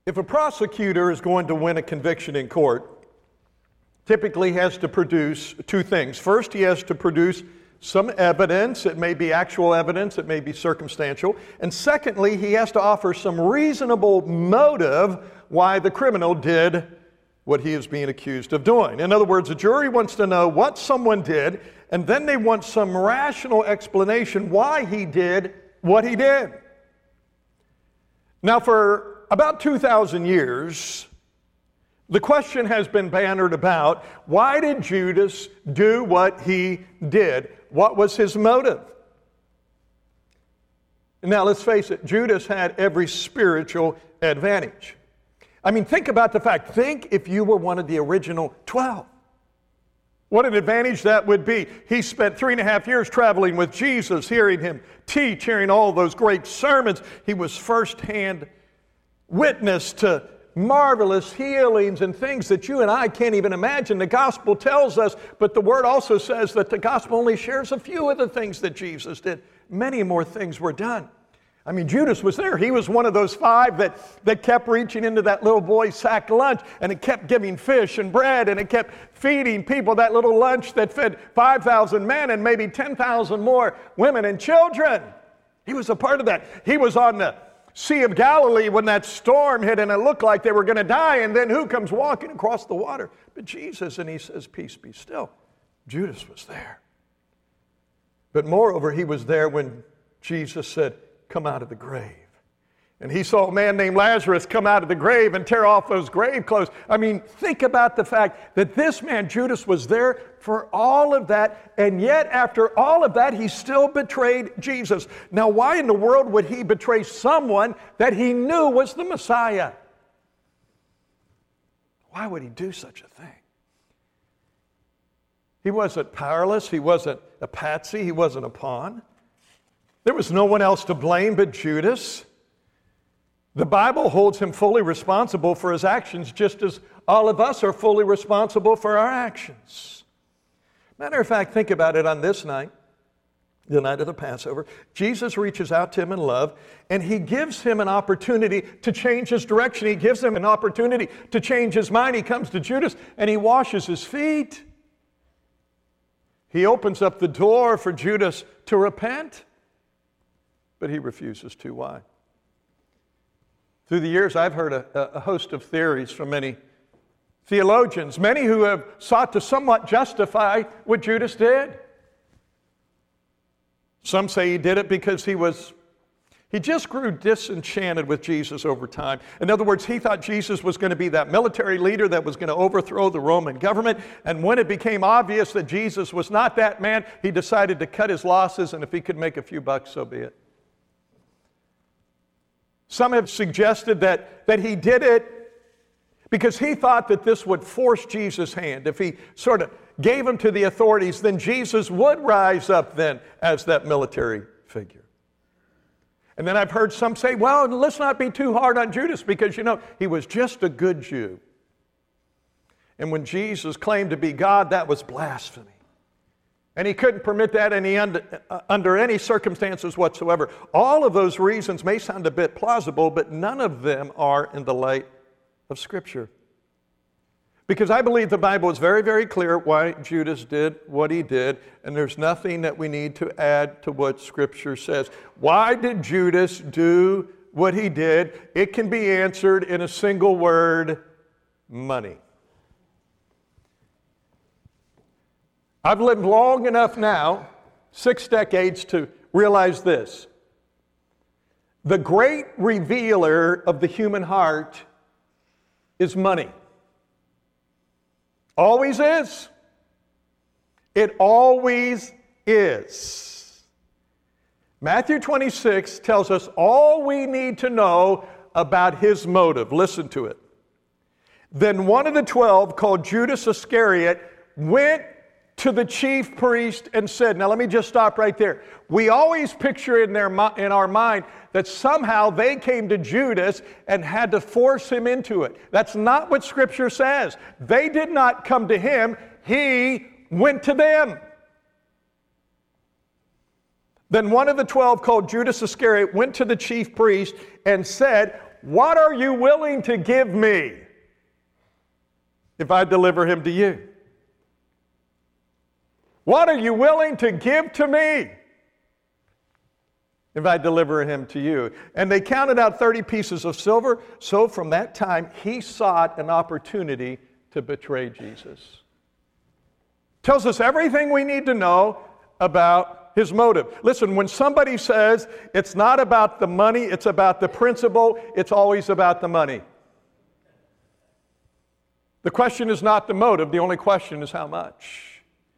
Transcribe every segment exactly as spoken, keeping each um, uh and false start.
If a prosecutor is going to win a conviction in court, typically he has to produce two things. First, he has to produce some evidence. It may be actual evidence, it may be circumstantial. And secondly, he has to offer some reasonable motive why the criminal did what he is being accused of doing. In other words, a jury wants to know what someone did, and then they want some rational explanation why he did what he did. Now, for about two thousand years, the question has been bannered about, why did Judas do what he did? What was his motive? Now, let's face it, Judas had every spiritual advantage. I mean, think about the fact. Think if you were one of the original twelve. What an advantage that would be. He spent three and a half years traveling with Jesus, hearing him teach, hearing all those great sermons. He was firsthand witness to marvelous healings and things that you and I can't even imagine. The gospel tells us, but the word also says that the gospel only shares a few of the things that Jesus did. Many more things were done. I mean, Judas was there. He was one of those five that, that kept reaching into that little boy's sack lunch, and it kept giving fish and bread, and it kept feeding people that little lunch that fed five thousand men and maybe ten thousand more women and children. He was a part of that. He was on the Sea of Galilee when that storm hit and it looked like they were going to die, and then who comes walking across the water? But Jesus, and he says, "Peace be still." Judas was there. But moreover, he was there when Jesus said, "Come out of the grave." And he saw a man named Lazarus come out of the grave and tear off those grave clothes. I mean, think about the fact that this man, Judas, was there for all of that, and yet after all of that, he still betrayed Jesus. Now, why in the world would he betray someone that he knew was the Messiah? Why would he do such a thing? He wasn't powerless. He wasn't a patsy. He wasn't a pawn. There was no one else to blame but Judas. The Bible holds him fully responsible for his actions, just as all of us are fully responsible for our actions. Matter of fact, think about it on this night, the night of the Passover. Jesus reaches out to him in love, and he gives him an opportunity to change his direction. He gives him an opportunity to change his mind. He comes to Judas, and he washes his feet. He opens up the door for Judas to repent. But he refuses to. Why? Through the years, I've heard a, a host of theories from many theologians, many who have sought to somewhat justify what Judas did. Some say he did it because he was, he just grew disenchanted with Jesus over time. In other words, he thought Jesus was going to be that military leader that was going to overthrow the Roman government. And when it became obvious that Jesus was not that man, he decided to cut his losses, and if he could make a few bucks, so be it. Some have suggested that, that he did it because he thought that this would force Jesus' hand. If he sort of gave him to the authorities, then Jesus would rise up then as that military figure. And then I've heard some say, well, let's not be too hard on Judas because, you know, he was just a good Jew. And when Jesus claimed to be God, that was blasphemy. And he couldn't permit that any under, uh, under any circumstances whatsoever. All of those reasons may sound a bit plausible, but none of them are in the light of Scripture. Because I believe the Bible is very, very clear why Judas did what he did, and there's nothing that we need to add to what Scripture says. Why did Judas do what he did? It can be answered in a single word: money. I've lived long enough now, six decades, to realize this. The great revealer of the human heart is money. Always is. It always is. Matthew twenty-six tells us all we need to know about his motive. Listen to it. Then one of the twelve, called Judas Iscariot, went to the chief priest and said, now let me just stop right there. We always picture in, their, in our mind that somehow they came to Judas and had to force him into it. That's not what Scripture says. They did not come to him. He went to them. Then one of the twelve, called Judas Iscariot, went to the chief priest and said, what are you willing to give me if I deliver him to you? What are you willing to give to me if I deliver him to you? And they counted out thirty pieces of silver. So from that time, he sought an opportunity to betray Jesus. Tells us everything we need to know about his motive. Listen, when somebody says it's not about the money, it's about the principle, it's always about the money. The question is not the motive, the only question is how much.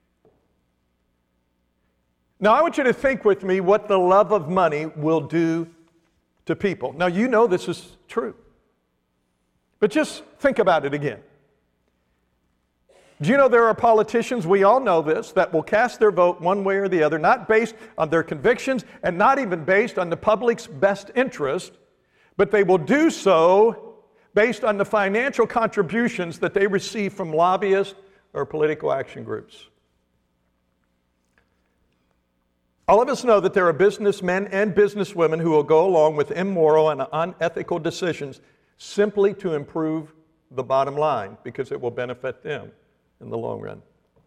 Now, I want you to think with me what the love of money will do to people. Now, you know this is true. But just think about it again. Do you know there are politicians, we all know this, that will cast their vote one way or the other, not based on their convictions and not even based on the public's best interest, but they will do so based on the financial contributions that they receive from lobbyists or political action groups. All of us know that there are businessmen and businesswomen who will go along with immoral and unethical decisions simply to improve the bottom line because it will benefit them in the long run.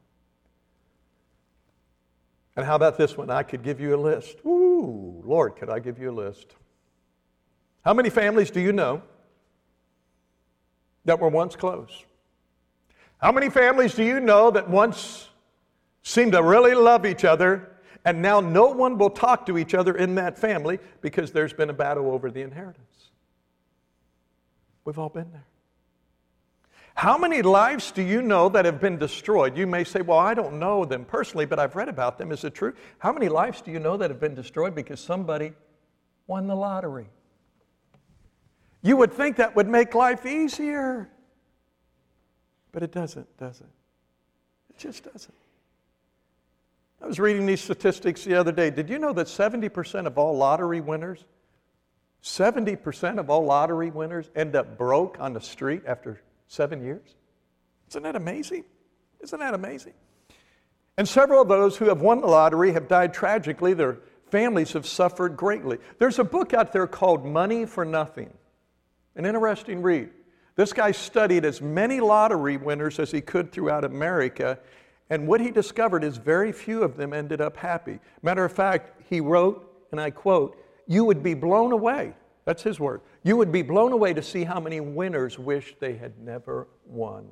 And how about this one? I could give you a list. Ooh, Lord, could I give you a list? How many families do you know that were once close? How many families do you know that once seemed to really love each other, and now no one will talk to each other in that family because there's been a battle over the inheritance? We've all been there. How many lives do you know that have been destroyed? You may say, well, I don't know them personally, but I've read about them. Is it true? How many lives do you know that have been destroyed because somebody won the lottery? You would think that would make life easier. But it doesn't, does it? It just doesn't. I was reading these statistics the other day. Did you know that seventy percent of all lottery winners, seventy percent of all lottery winners end up broke on the street after seven years? Isn't that amazing? Isn't that amazing? And several of those who have won the lottery have died tragically. Their families have suffered greatly. There's a book out there called Money for Nothing. An interesting read. This guy studied as many lottery winners as he could throughout America, and what he discovered is very few of them ended up happy. Matter of fact, he wrote, and I quote, "You would be blown away," that's his word, "you would be blown away to see how many winners wish they had never won."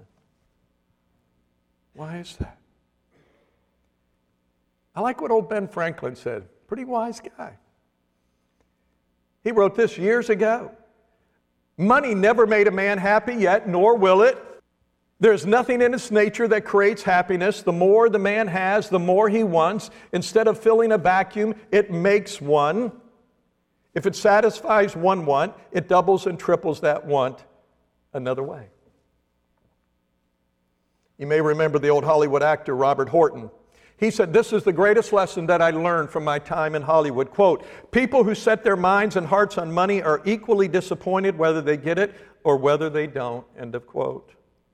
Why is that? I like what old Ben Franklin said. Pretty wise guy. He wrote this years ago. "Money never made a man happy yet, nor will it. There's nothing in its nature that creates happiness. The more the man has, the more he wants. Instead of filling a vacuum, it makes one. If it satisfies one want, it doubles and triples that want another way." You may remember the old Hollywood actor Robert Horton. He said, "This is the greatest lesson that I learned from my time in Hollywood." Quote, "People who set their minds and hearts on money are equally disappointed whether they get it or whether they don't." End of quote.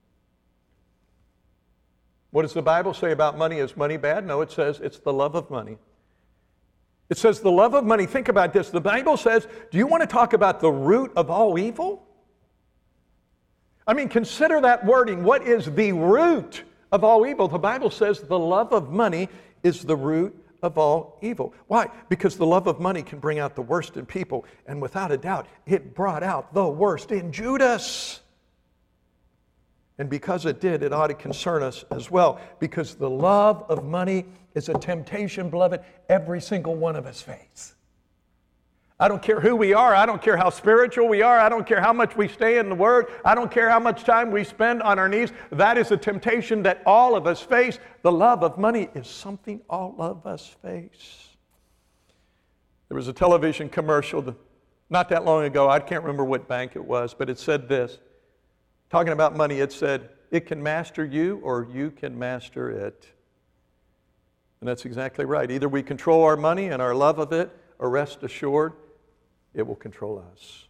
What does the Bible say about money? Is money bad? No, it says it's the love of money. It says the love of money. Think about this. The Bible says, do you want to talk about the root of all evil? I mean, consider that wording. What is the root of all evil? The Bible says the love of money is the root of all evil. Why? Because the love of money can bring out the worst in people. And without a doubt, it brought out the worst in Judas. And because it did, it ought to concern us as well. Because the love of money is a temptation, beloved, every single one of us face. I don't care who we are. I don't care how spiritual we are. I don't care how much we stay in the Word. I don't care how much time we spend on our knees. That is a temptation that all of us face. The love of money is something all of us face. There was a television commercial that, not that long ago. I can't remember what bank it was, but it said this. Talking about money, it said, "It can master you or you can master it." And that's exactly right. Either we control our money and our love of it, or rest assured, it will control us.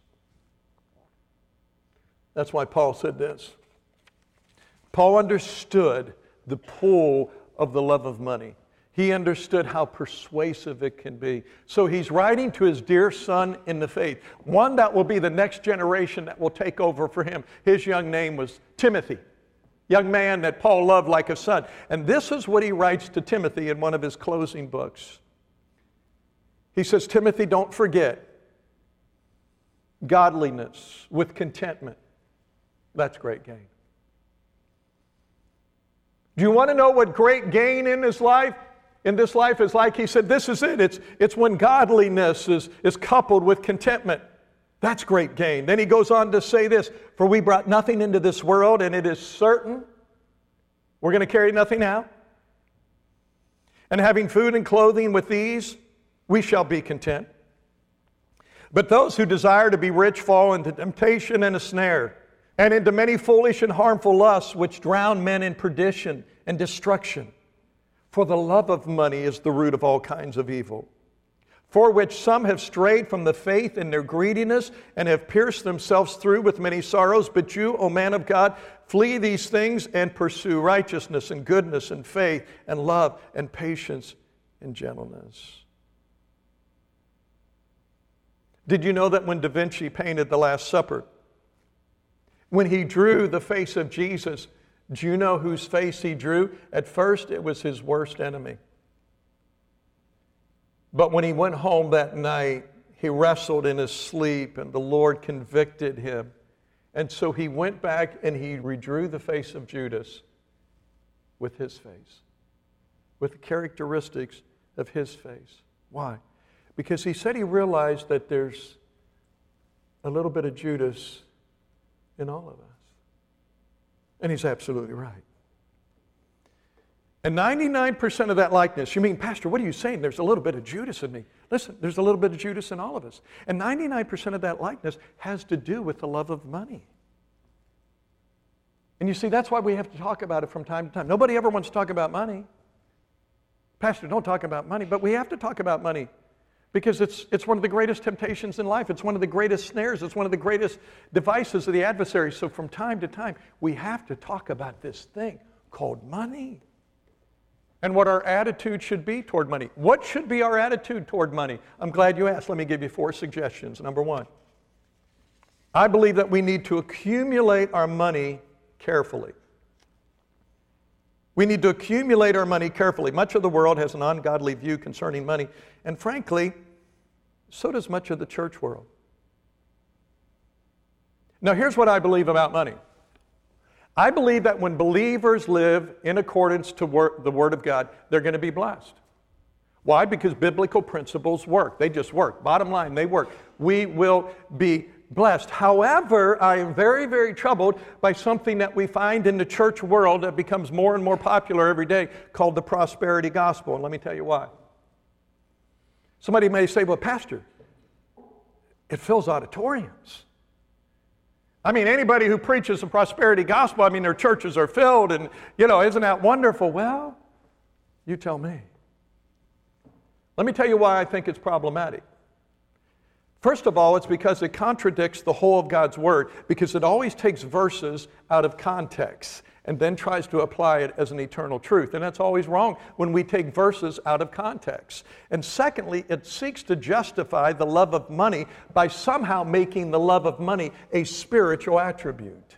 That's why Paul said this. Paul understood the pull of the love of money. He understood how persuasive it can be. So he's writing to his dear son in the faith, one that will be the next generation that will take over for him. His young name was Timothy, young man that Paul loved like a son. And this is what he writes to Timothy in one of his closing books. He says, Timothy, don't forget godliness with contentment. That's great gain. Do you want to know what great gain in his life? In this life is like, he said, this is it. It's, it's when godliness is, is coupled with contentment. That's great gain. Then he goes on to say this, for we brought nothing into this world, and it is certain we're going to carry nothing out. And having food and clothing with these, we shall be content. But those who desire to be rich fall into temptation and a snare, and into many foolish and harmful lusts, which drown men in perdition and destruction. For the love of money is the root of all kinds of evil, for which some have strayed from the faith in their greediness and have pierced themselves through with many sorrows. But you, O man of God, flee these things and pursue righteousness and goodness and faith and love and patience and gentleness. Did you know that when Da Vinci painted The Last Supper, when he drew the face of Jesus, do you know whose face he drew? At first, it was his worst enemy. But when he went home that night, he wrestled in his sleep, and the Lord convicted him. And so he went back and he redrew the face of Judas with his face, with the characteristics of his face. Why? Because he said he realized that there's a little bit of Judas in all of us. And he's absolutely right. And ninety-nine percent of that likeness, you mean, Pastor, what are you saying? There's a little bit of Judas in me. Listen, there's a little bit of Judas in all of us. And ninety-nine percent of that likeness has to do with the love of money. And you see, that's why we have to talk about it from time to time. Nobody ever wants to talk about money. Pastor, don't talk about money. But we have to talk about money. Because it's, it's one of the greatest temptations in life. It's one of the greatest snares. It's one of the greatest devices of the adversary. So from time to time, we have to talk about this thing called money. And what our attitude should be toward money. What should be our attitude toward money? I'm glad you asked. Let me give you four suggestions. Number one, I believe that we need to accumulate our money carefully. We need to accumulate our money carefully. Much of the world has an ungodly view concerning money. And frankly, so does much of the church world. Now, here's what I believe about money. I believe that when believers live in accordance to wor- the Word of God, they're going to be blessed. Why? Because biblical principles work. They just work. Bottom line, they work. We will be blessed. However, I am very, very troubled by something that we find in the church world that becomes more and more popular every day called the prosperity gospel. And let me tell you why. Somebody may say, well, Pastor, it fills auditoriums. I mean, anybody who preaches the prosperity gospel, I mean, their churches are filled and, you know, isn't that wonderful? Well, you tell me. Let me tell you why I think it's problematic. First of all, it's because it contradicts the whole of God's Word, because it always takes verses out of context and then tries to apply it as an eternal truth. And that's always wrong when we take verses out of context. And secondly, it seeks to justify the love of money by somehow making the love of money a spiritual attribute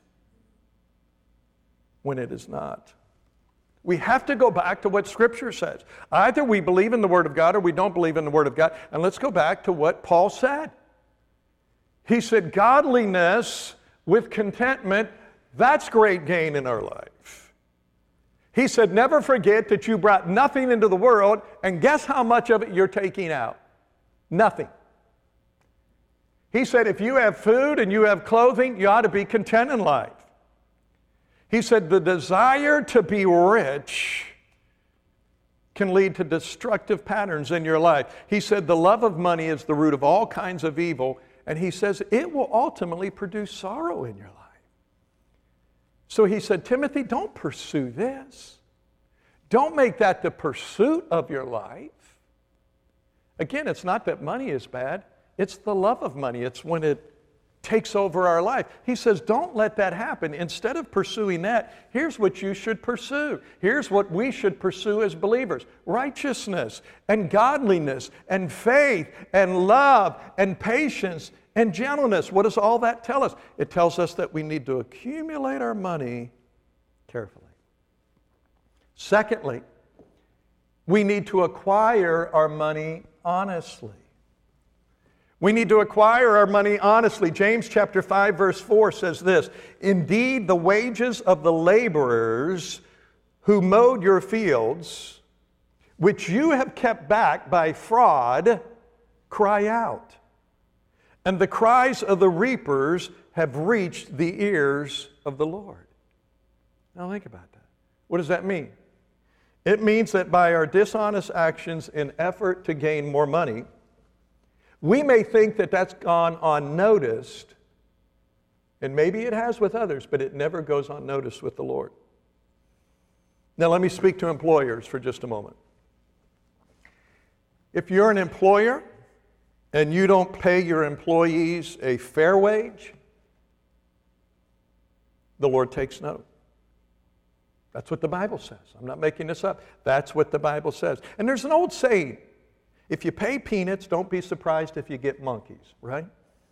when it is not. We have to go back to what Scripture says. Either we believe in the Word of God or we don't believe in the Word of God. And let's go back to what Paul said. He said, godliness with contentment, that's great gain in our life. He said, never forget that you brought nothing into the world, and guess how much of it you're taking out? Nothing. He said, if you have food and you have clothing, you ought to be content in life. He said, the desire to be rich can lead to destructive patterns in your life. He said, the love of money is the root of all kinds of evil, and he says it will ultimately produce sorrow in your life. So he said, Timothy, don't pursue this. Don't make that the pursuit of your life. Again, it's not that money is bad. It's the love of money. It's when it takes over our life. He says, don't let that happen. Instead of pursuing that, here's what you should pursue. Here's what we should pursue as believers. Righteousness and godliness and faith and love and patience and gentleness. What does all that tell us? It tells us that we need to accumulate our money carefully. Secondly, we need to acquire our money honestly. We need to acquire our money honestly. James chapter five verse four says this, indeed the wages of the laborers who mowed your fields, which you have kept back by fraud, cry out. And the cries of the reapers have reached the ears of the Lord. Now think about that. What does that mean? It means that by our dishonest actions in effort to gain more money, we may think that that's gone unnoticed, and maybe it has with others, but it never goes unnoticed with the Lord. Now let me speak to employers for just a moment. If you're an employer and you don't pay your employees a fair wage, the Lord takes note. That's what the Bible says. I'm not making this up. That's what the Bible says. And there's an old saying, if you pay peanuts, don't be surprised if you get monkeys, right?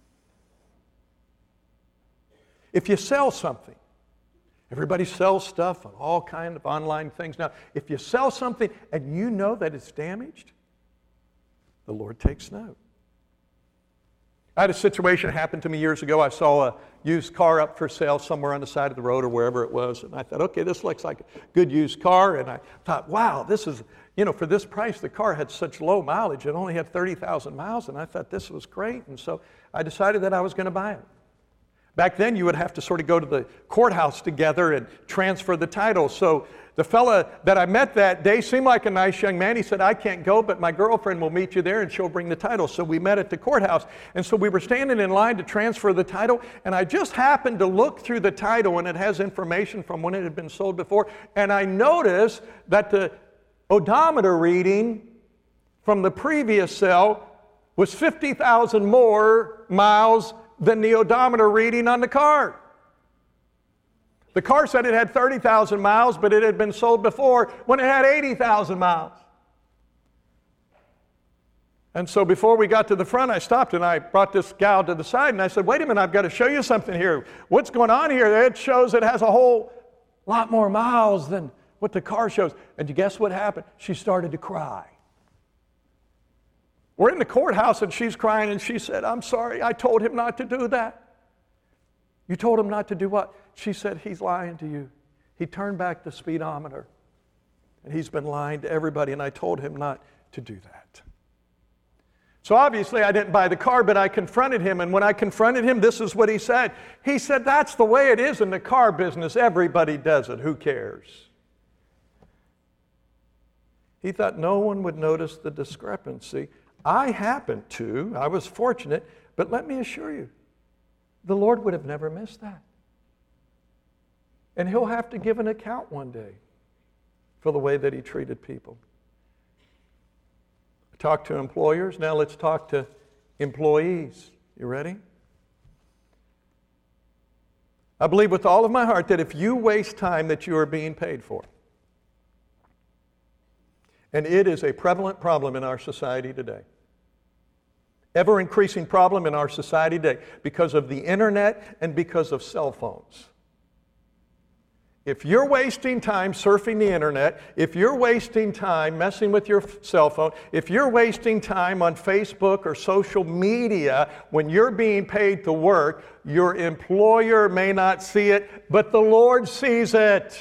If you sell something, everybody sells stuff on all kinds of online things now. If you sell something and you know that it's damaged, the Lord takes note. I had a situation happen to me years ago. I saw a used car up for sale somewhere on the side of the road or wherever it was. And I thought, okay, this looks like a good used car. And I thought, wow, this is, you know, for this price, the car had such low mileage. It only had thirty thousand miles. And I thought this was great. And so I decided that I was going to buy it. Back then, you would have to sort of go to the courthouse together and transfer the title. So the fella that I met that day seemed like a nice young man. He said, I can't go, but my girlfriend will meet you there and she'll bring the title. So we met at the courthouse. And so we were standing in line to transfer the title. And I just happened to look through the title, and it has information from when it had been sold before. And I noticed that the odometer reading from the previous sale was fifty thousand more miles than the odometer reading on the car. The car said it had thirty thousand miles, but it had been sold before when it had eighty thousand miles. And so before we got to the front, I stopped and I brought this gal to the side and I said, wait a minute, I've got to show you something here. What's going on here? It shows it has a whole lot more miles than what the car shows. And you guess what happened? She started to cry. We're in the courthouse and she's crying and she said, I'm sorry, I told him not to do that. You told him not to do what? She said, he's lying to you. He turned back the speedometer and he's been lying to everybody, and I told him not to do that. So obviously I didn't buy the car, but I confronted him, and when I confronted him, this is what he said. He said, that's the way it is in the car business. Everybody does it. Who cares? He thought no one would notice the discrepancy. I happened to. I was fortunate, but let me assure you, the Lord would have never missed that. And He'll have to give an account one day for the way that He treated people. I talked to employers. Now let's talk to employees. You ready? I believe with all of my heart that if you waste time that you are being paid for, and it is a prevalent problem in our society today, ever-increasing problem in our society today because of the internet and because of cell phones. If you're wasting time surfing the internet, if you're wasting time messing with your cell phone, if you're wasting time on Facebook or social media when you're being paid to work, your employer may not see it, but the Lord sees it.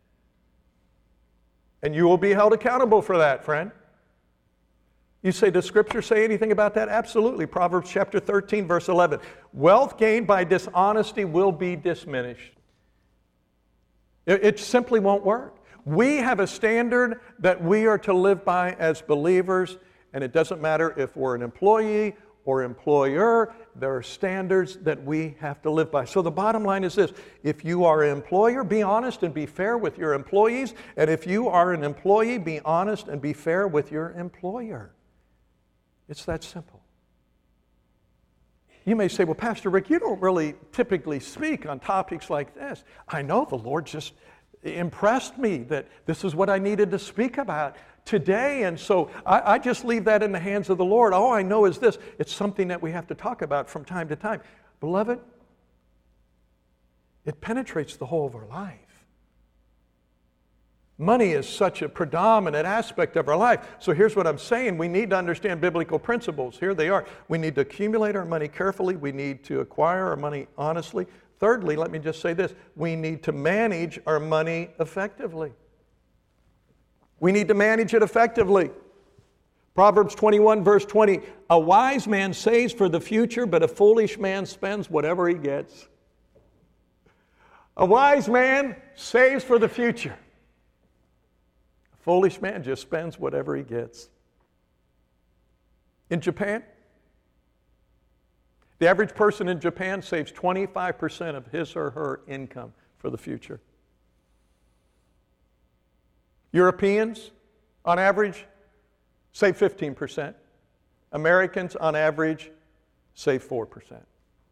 And you will be held accountable for that, friend. You say, does Scripture say anything about that? Absolutely. Proverbs chapter thirteen, verse eleven. Wealth gained by dishonesty will be diminished. It, it simply won't work. We have a standard that we are to live by as believers, and it doesn't matter if we're an employee or employer. There are standards that we have to live by. So the bottom line is this. If you are an employer, be honest and be fair with your employees. And if you are an employee, be honest and be fair with your employer. It's that simple. You may say, well, Pastor Rick, you don't really typically speak on topics like this. I know the Lord just impressed me that this is what I needed to speak about today. And so I, I just leave that in the hands of the Lord. All I know is this. It's something that we have to talk about from time to time. Beloved, it penetrates the whole of our life. Money is such a predominant aspect of our life. So here's what I'm saying. We need to understand biblical principles. Here they are. We need to accumulate our money carefully. We need to acquire our money honestly. Thirdly, let me just say this. We need to manage our money effectively. We need to manage it effectively. Proverbs twenty-one, verse twenty, a wise man saves for the future, but a foolish man spends whatever he gets. A wise man saves for the future. A foolish man just spends whatever he gets. In Japan, the average person in Japan saves twenty-five percent of his or her income for the future. Europeans, on average, save fifteen percent. Americans, on average, save four percent.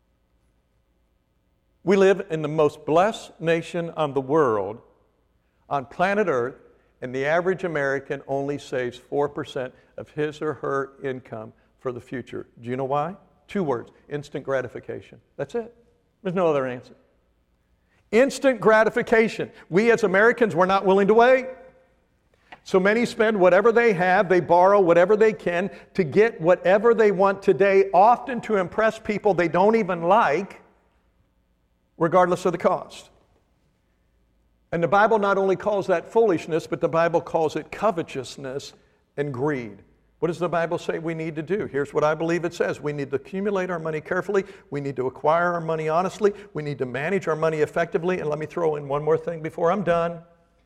We live in the most blessed nation on the world, on planet Earth, and the average American only saves four percent of his or her income for the future. Do you know why? Two words, instant gratification. That's it. There's no other answer. Instant gratification. We as Americans, we're not willing to wait. So many spend whatever they have, they borrow whatever they can to get whatever they want today, often to impress people they don't even like, regardless of the cost. And the Bible not only calls that foolishness, but the Bible calls it covetousness and greed. What does the Bible say we need to do? Here's what I believe it says. We need to accumulate our money carefully. We need to acquire our money honestly. We need to manage our money effectively. And let me throw in one more thing before I'm done.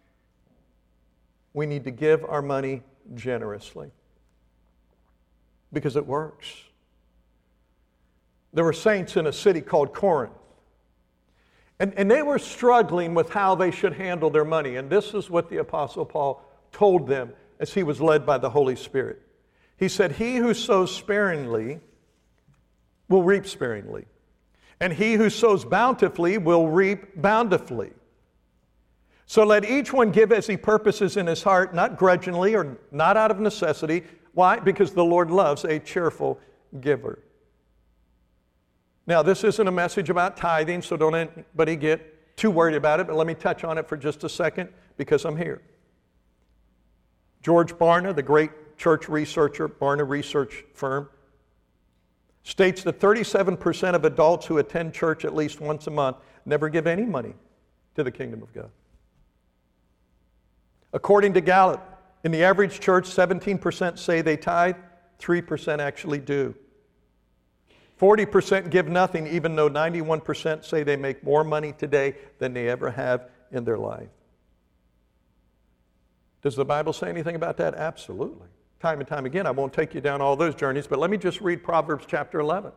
We need to give our money generously because it works. There were saints in a city called Corinth, and, and they were struggling with how they should handle their money. And this is what the Apostle Paul told them as he was led by the Holy Spirit. He said, he who sows sparingly will reap sparingly, and he who sows bountifully will reap bountifully. So let each one give as he purposes in his heart, not grudgingly or not out of necessity. Why? Because the Lord loves a cheerful giver. Now, this isn't a message about tithing, so don't anybody get too worried about it, but let me touch on it for just a second because I'm here. George Barna, the great church researcher, Barna Research Firm, states that thirty-seven percent of adults who attend church at least once a month never give any money to the kingdom of God. According to Gallup, in the average church, seventeen percent say they tithe, three percent actually do. forty percent give nothing, even though ninety-one percent say they make more money today than they ever have in their life. Does the Bible say anything about that? Absolutely. Time and time again, I won't take you down all those journeys, but let me just read Proverbs chapter eleven.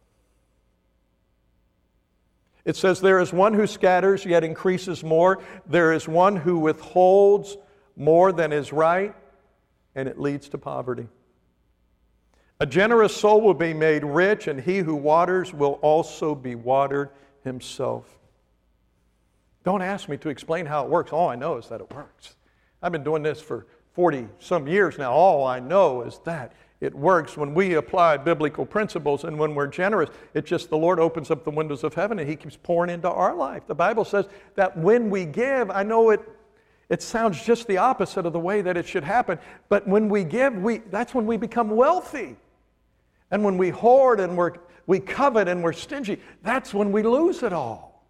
It says, there is one who scatters, yet increases more. There is one who withholds more than is right, and it leads to poverty. A generous soul will be made rich, and he who waters will also be watered himself. Don't ask me to explain how it works. All I know is that it works. I've been doing this for forty some years now. All I know is that it works when we apply biblical principles, and when we're generous, it's just the Lord opens up the windows of heaven and he keeps pouring into our life. The Bible says that when we give, I know it, it sounds just the opposite of the way that it should happen, but when we give, we, that's when we become wealthy. And when we hoard and we're, we covet and we're stingy, that's when we lose it all.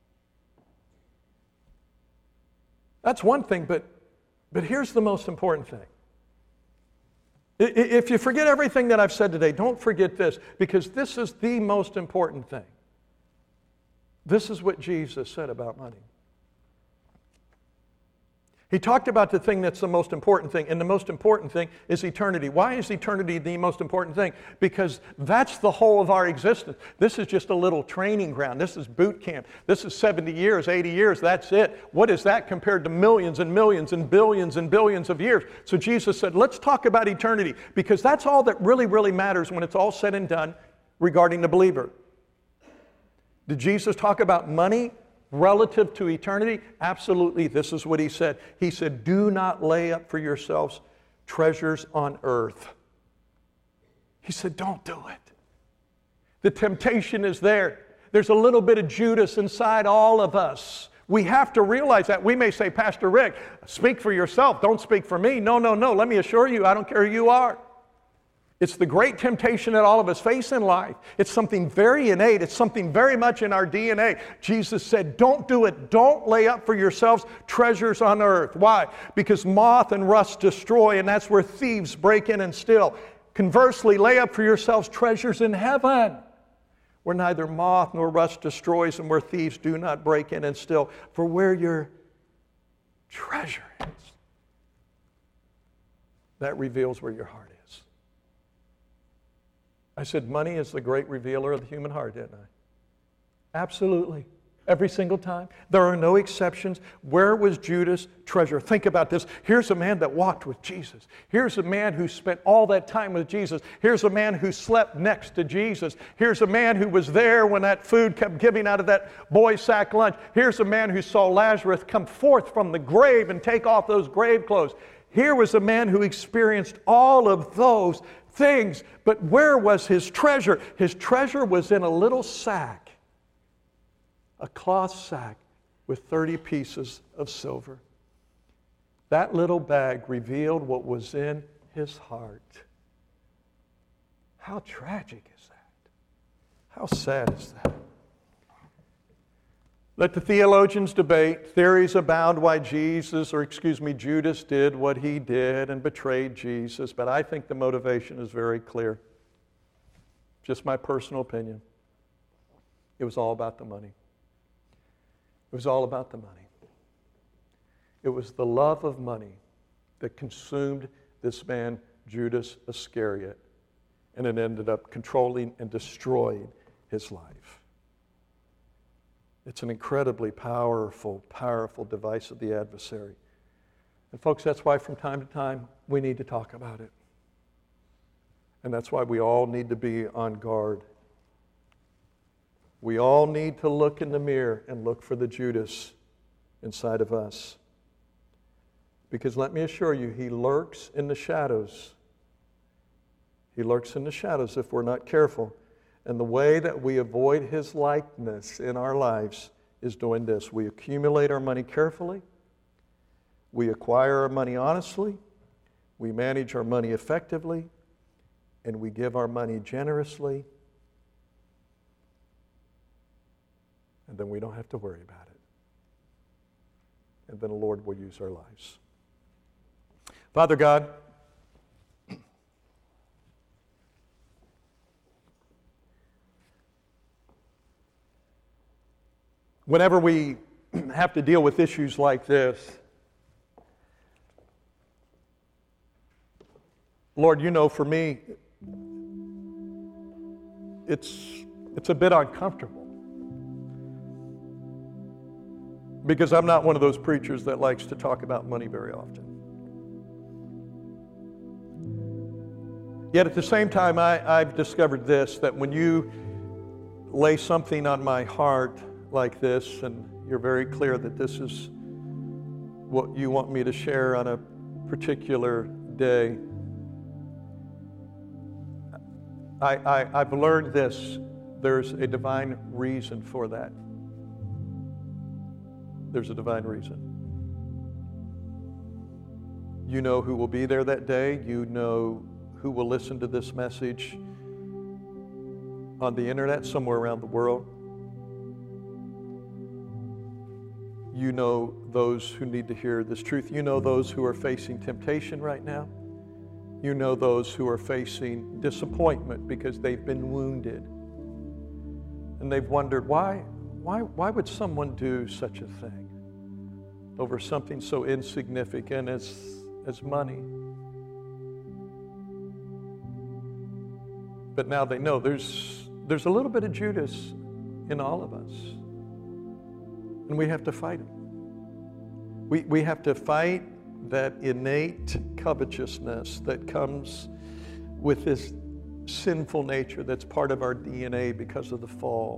That's one thing, but, but here's the most important thing. If you forget everything that I've said today, don't forget this, because this is the most important thing. This is what Jesus said about money. He talked about the thing that's the most important thing, and the most important thing is eternity. Why is eternity the most important thing? Because that's the whole of our existence. This is just a little training ground. This is boot camp. This is seventy years, eighty years, that's it. What is that compared to millions and millions and billions and billions of years? So Jesus said, let's talk about eternity, because that's all that really, really matters when it's all said and done. regarding the believer. Did Jesus talk about money relative to eternity? Absolutely. This is what he said. He said, do not lay up for yourselves treasures on earth. He said, don't do it. The temptation is there. There's a little bit of Judas inside all of us. We have to realize that. We may say, Pastor Rick, speak for yourself. Don't speak for me. No, no, no. Let me assure you, I don't care who you are. It's the great temptation that all of us face in life. It's something very innate. It's something very much in our D N A. Jesus said, don't do it. Don't lay up for yourselves treasures on earth. Why? Because moth and rust destroy, and that's where thieves break in and steal. Conversely, lay up for yourselves treasures in heaven, where neither moth nor rust destroys, and where thieves do not break in and steal. For where your treasure is, that reveals where your heart is. I said, money is the great revealer of the human heart, didn't I? Absolutely. Every single time. There are no exceptions. Where was Judas' treasure? Think about this. Here's a man that walked with Jesus. Here's a man who spent all that time with Jesus. Here's a man who slept next to Jesus. Here's a man who was there when that food kept giving out of that boy's sack lunch. Here's a man who saw Lazarus come forth from the grave and take off those grave clothes. Here was a man who experienced all of those things, but where was his treasure? His treasure was in a little sack, a cloth sack with thirty pieces of silver. That little bag revealed what was in his heart. How tragic is that? How sad is that? Let the theologians debate. Theories abound why Jesus, or excuse me, Judas did what he did and betrayed Jesus, but I think the motivation is very clear. Just my personal opinion. It was all about the money. It was all about the money. It was the love of money that consumed this man, Judas Iscariot, and it ended up controlling and destroying his life. It's an incredibly powerful, powerful device of the adversary. And folks, that's why from time to time we need to talk about it. And that's why we all need to be on guard. We all need to look in the mirror and look for the Judas inside of us. Because let me assure you, he lurks in the shadows. He lurks in the shadows if we're not careful. And the way that we avoid his likeness in our lives is doing this. We accumulate our money carefully. We acquire our money honestly. We manage our money effectively. And we give our money generously. And then we don't have to worry about it. And then the Lord will use our lives. Father God, whenever we have to deal with issues like this, Lord, you know, for me, it's, it's a bit uncomfortable. Because I'm not one of those preachers that likes to talk about money very often. Yet at the same time, I, I've discovered this, that when you lay something on my heart like this, and you're very clear that this is what you want me to share on a particular day, I, I, I've learned this. There's a divine reason for that. There's a divine reason. You know who will be there that day. You know who will listen to this message on the internet somewhere around the world. You know those who need to hear this truth. You know those who are facing temptation right now. You know those who are facing disappointment because they've been wounded. And they've wondered, why, why, why would someone do such a thing over something so insignificant as, as money? But now they know there's, there's a little bit of Judas in all of us. And we have to fight him. We, we have to fight that innate covetousness that comes with this sinful nature that's part of our D N A because of the fall.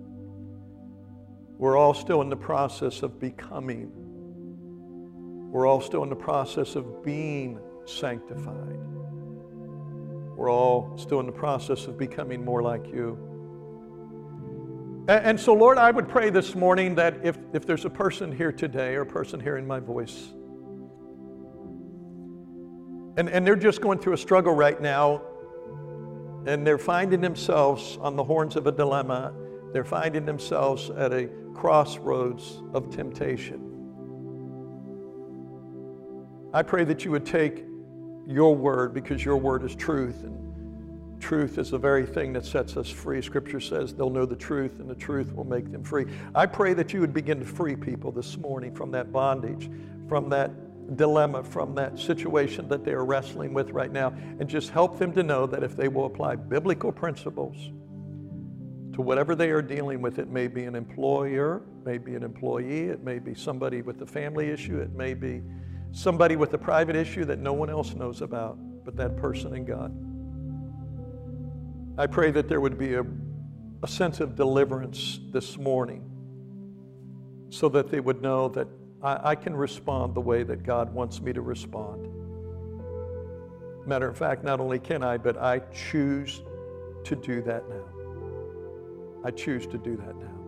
We're all still in the process of becoming. We're all still in the process of being sanctified. We're all still in the process of becoming more like you. And, and so, Lord, I would pray this morning that if, if there's a person here today or a person hearing my voice, and, and they're just going through a struggle right now, and they're finding themselves on the horns of a dilemma, they're finding themselves at a crossroads of temptation. I pray that you would take your word, because your word is truth, and truth is the very thing that sets us free. Scripture says they'll know the truth, and the truth will make them free. I pray that you would begin to free people this morning from that bondage, from that dilemma, from that situation that they are wrestling with right now, and just help them to know that if they will apply biblical principles to whatever they are dealing with, it may be an employer, may be an employee, it may be somebody with a family issue, it may be somebody with a private issue that no one else knows about but that person and God. I pray that there would be a, a sense of deliverance this morning so that they would know that I, I can respond the way that God wants me to respond. Matter of fact, not only can I, but I choose to do that now. I choose to do that now.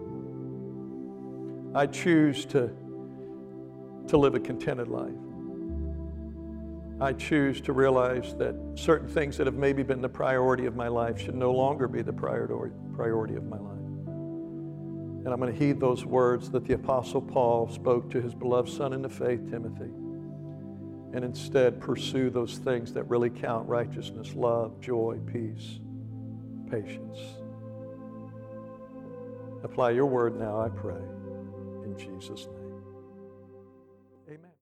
I choose to, to live a contented life. I choose to realize that certain things that have maybe been the priority of my life should no longer be the priority, priority of my life. And I'm going to heed those words that the Apostle Paul spoke to his beloved son in the faith, Timothy, and instead pursue those things that really count: righteousness, love, joy, peace, patience. Apply your word now, I pray, in Jesus' name.